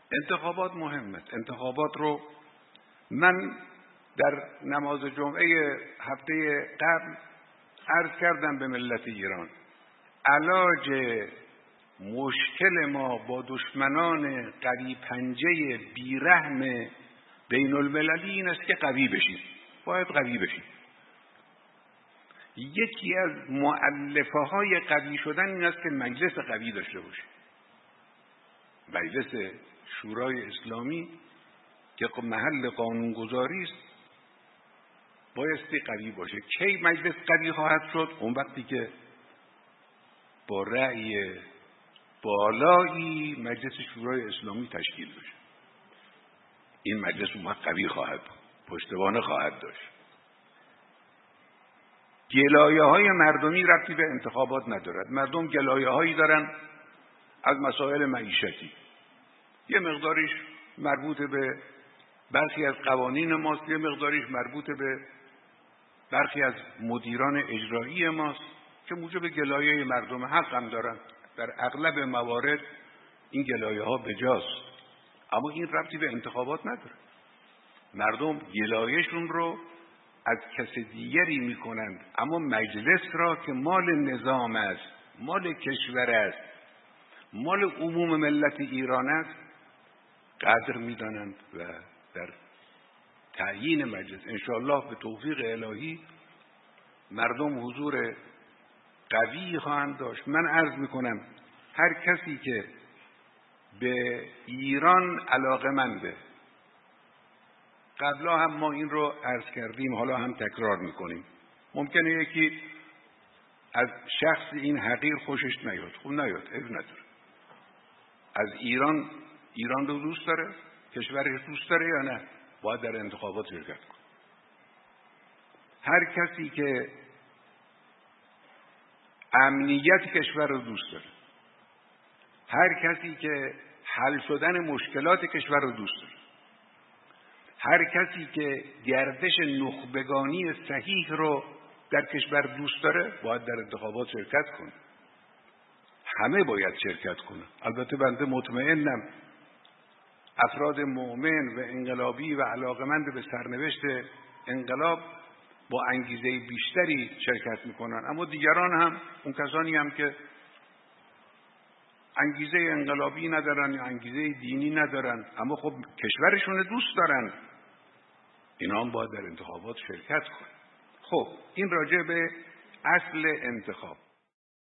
انتخابات مهمه. انتخابات رو من در نماز جمعه هفته قبل عرض کردم به ملت ایران، علاج مشکل ما با دشمنان قوی پنجه بیرحم بین المللی این است که قوی بشیم. باید قوی بشیم. یکی از مؤلفه های قوی شدن این است که مجلس قوی داشته باشیم. مجلس شورای اسلامی که محل قانونگذاری است بایستی قوی باشه. کی مجلس قوی خواهد شد؟ اون وقتی که با رأی بالایی مجلس شورای اسلامی تشکیل بشه. این مجلس اون وقت قوی خواهد بود، پشتوانه خواهد داشت. گلایه های مردمی ربطی به انتخابات ندارد. مردم گلایه هایی دارن از مسائل معیشتی، یه مقداریش مربوط به برخی از قوانین ماست، یه مقداریش مربوط به برخی از مدیران اجرایی ماست که موجب گلایه مردم حق هم دارن. در اغلب موارد این گلایه ها بجاست، اما این ربطی به انتخابات نداره. مردم گلایهشون رو از کس دیگری میکنند، اما مجلس را که مال نظام است، مال کشور است، مال عموم ملت ایران است قدر میدانند و در تعیین مجلس انشاءالله به توفیق الهی مردم حضور قوی خواهند داشت. من عرض میکنم هر کسی که به ایران علاقه‌منده، قبلا هم ما این رو عرض کردیم، حالا هم تکرار میکنیم، ممکنه یکی از شخص این حقیر خوشش نیاد، خب نیاد، عیب نداره. از ایران رو دوست داره، کشورش دوست داره یا نه؟ باید در انتخابات شرکت کنه. هر کسی که امنیت کشور رو دوست داره، هر کسی که حل شدن مشکلات کشور رو دوست داره، هر کسی که گردش نخبگانی صحیح رو در کشور دوست داره باید در انتخابات شرکت کنه. همه باید شرکت کنه. البته بنده مطمئنم افراد مؤمن و انقلابی و علاقمند به سرنوشت انقلاب با انگیزه بیشتری شرکت میکنن، اما دیگران هم، اون کسانی هم که انگیزه انقلابی ندارن یا انگیزه دینی ندارن اما خب کشورشون دوست دارن، اینا هم باید در انتخابات شرکت کنن. خب این راجع به اصل انتخاب.